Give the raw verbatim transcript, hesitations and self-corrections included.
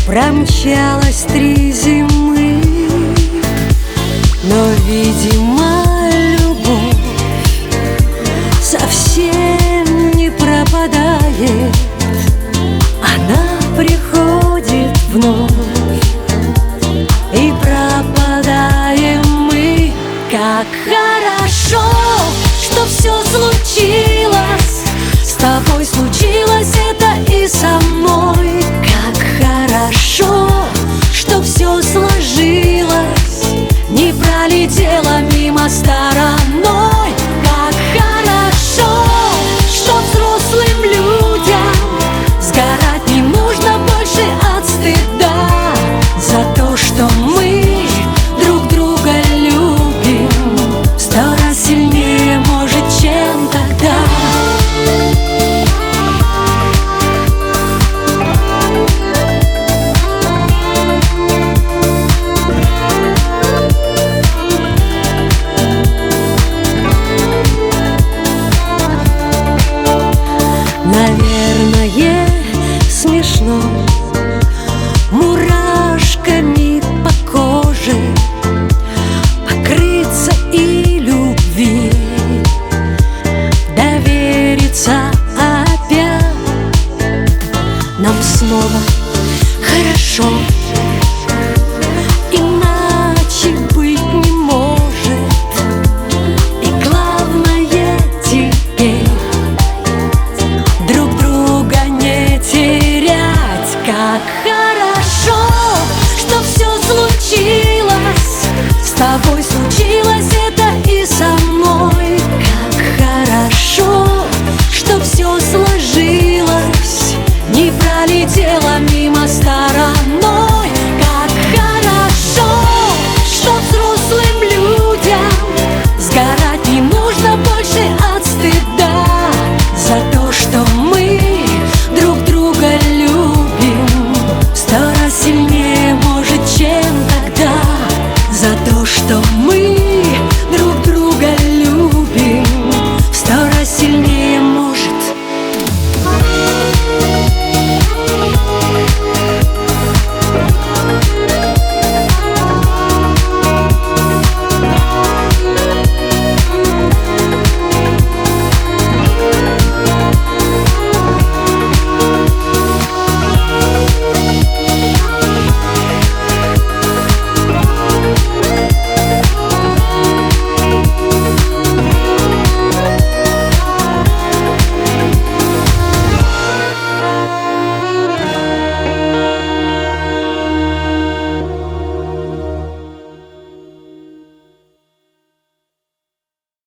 Промчалось три зимы, но, видимо, любовь совсем не пропадает. Она приходит вновь, и пропадаем мы. Как хорошо, что все случилось, с тобой случилось это и со мной. Как хорошо, что все сложилось, не пролетело мимо стороной. Как хорошо, что взрослым людям сгорать не нужно больше от стыда за то, что мы друг друга любим сто раз сильнее, может, чем тогда. Наверное, смешно мурашками по коже покрыться и любви довериться опять. Нам снова хорошо, иначе быть не может. И главное теперь друг друга не терять. Как хорошо, что все случилось, с тобой случилось это и со мной. Как хорошо, что все сложилось, не пролетело мимо стороной.